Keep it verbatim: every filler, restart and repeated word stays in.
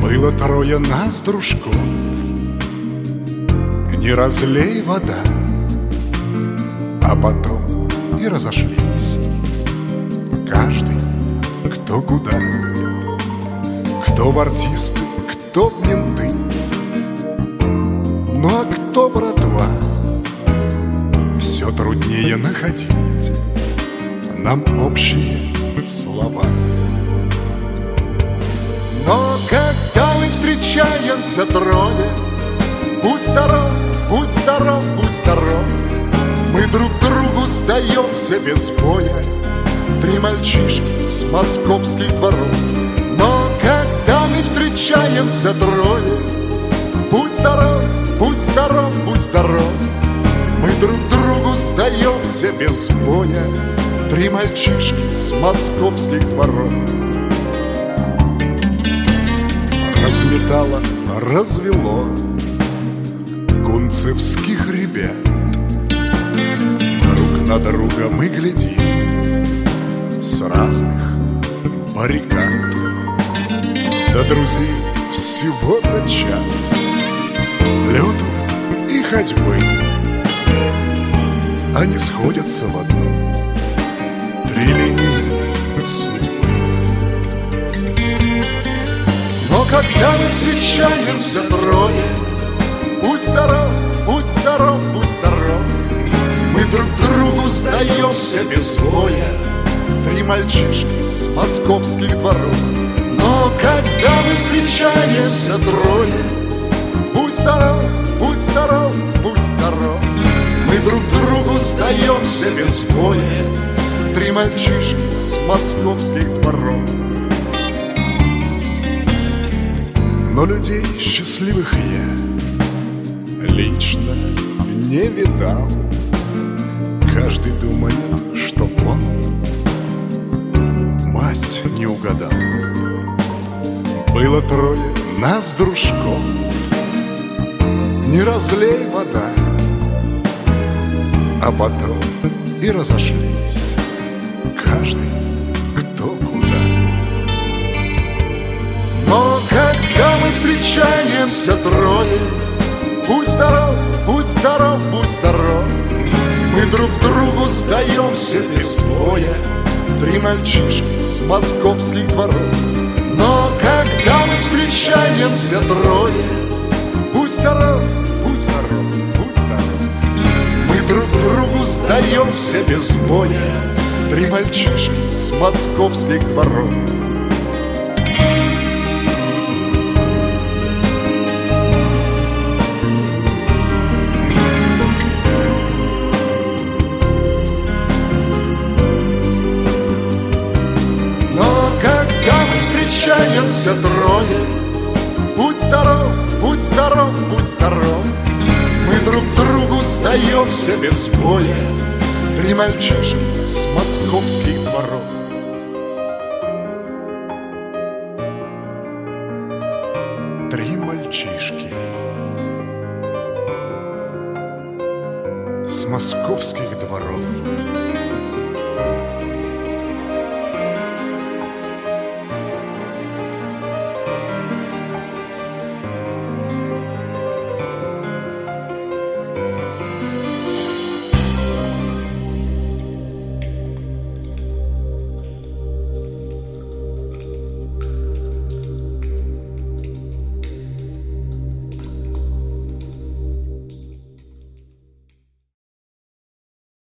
Было трое нас, дружков, не разлей вода, а потом и разошлись. Каждый кто куда, кто в артисты, кто в менты, ну а кто братва. Все труднее находить нам общие слова. Но когда мы встречаемся трое, будь здоров, будь здоров, будь здоров, мы друг другу сдаемся без боя. Три мальчишки с московских дворов. Но когда мы встречаемся трое, будь здоров, будь здоров, будь здоров, мы друг другу сдаемся без боя. Три мальчишки с московских дворов. Разметало, развело кунцевских ребят. Друг на друга мы глядим с разных баррикад. До друзей всего-то час лету и ходьбы, они сходятся в одну три линии судьбы. Но когда мы встречаемся трое, будь здоров, будь здоров, будь здоров, мы друг другу сдаемся без боя. Три мальчишки с московских дворов. Но когда мы встречаемся трое, будь здоров, будь здоров, будь здоров, мы друг другу сдаемся без боя. Три мальчишки с московских дворов. Но людей счастливых я лично не видал. Каждый думает, что он масть не угадал. Было трое нас, дружков, не разлей вода, а потом и разошлись. Каждый кто куда. Но когда мы встречаемся трое, будь здоров, будь здоров, будь здоров, мы друг другу сдаемся без боя. Три мальчишки с московских дворов. Но когда мы встречаемся трое, будь здоров, будь здоров, будь здоров, мы друг другу сдаемся без боя. Три мальчишки с московских дворов. Но когда мы встречаемся трое, будь здоров, будь здоров, будь здоров, мы друг другу сдаемся без боя. Три мальчишки с московских дворов. Три мальчишки с московских дворов.